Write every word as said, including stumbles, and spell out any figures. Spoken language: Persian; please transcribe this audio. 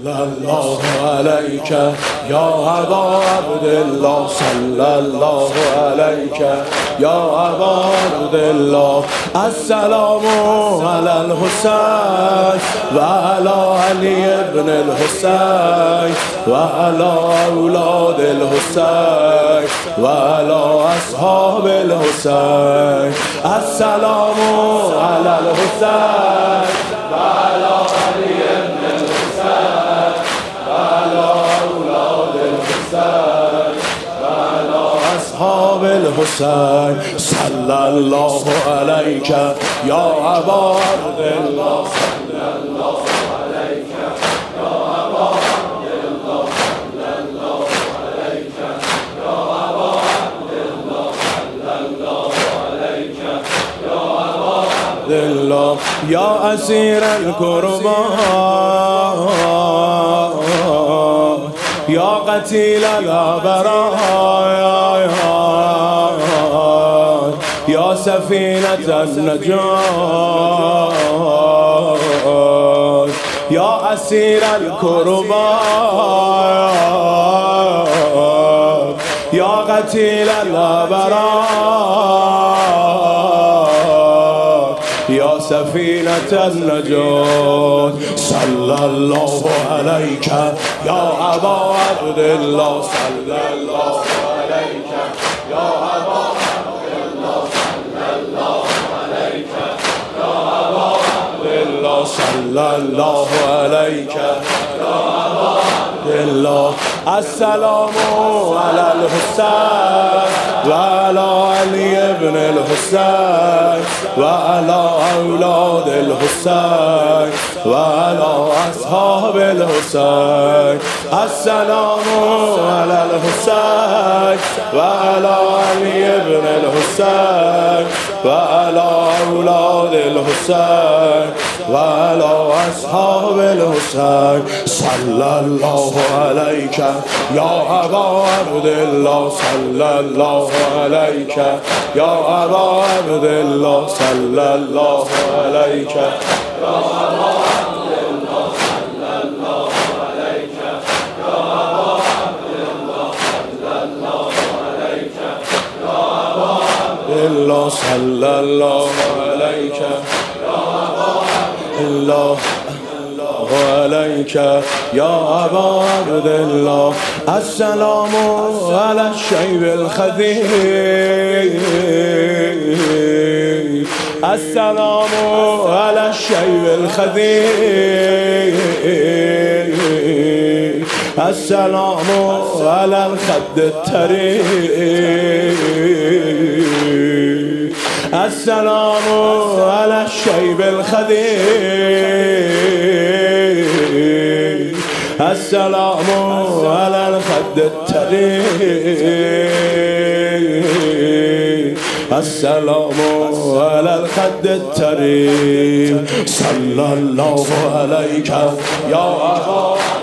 الله عليك يا أبا عبد الله صلى الله عليك يا أبا عبد الله. السلام على الحسين وعلى علي بن الحسين وعلى أولاد الحسين وعلى أصحاب الحسين. السلام على الحسين وعلى علي بن الحسين وعلى أولاد الحسين وعلى أصحاب الحسين. صلى الله عليك يا أبا عبد الله صلى الله عليك يا أبا عبد الله صلى الله عليك يا أبا عبد الله صلى الله عليك يا أبا عبد الله. يا أسير الكرباء يا قتيل الأبرار يا سفينة النجاة يا أسير الكرباء يا قتيل الأبرار يا سفينة النجاة. صلى الله عليك يا أبا عبد الله صلى الله عليك يا أبا عبد الله صلى الله عليك يا أبا عبد الله صلى الله عليك يا أبا عبد الله. السلام على الحسين وعلى علي بن الحسين وعلى أولاد الحسين وعلى أصحاب الحسين. السلام على الحسين وعلى علي بن الحسين وعلى أولاد الحسين وعلى أصحاب الحسين. صلى الله عليك يا أبا عبد الله صلى الله عليك يا أبا عبد الله صلى الله عليك يا أبا عبد الله صلى الله عليك يا أبا عبد الله صلى الله عليك يا أبا عبد الله صلى الله عليك يا أبا عبد الله عليك يا أبا عبد الله. السلام على الشيب الخدير السلام على الشيب الخدير السلام على الخد الترير السلام على الشيب الخدير السلام على الخد الترير السلام على الخد الترير. صلى الله عليك يا أبا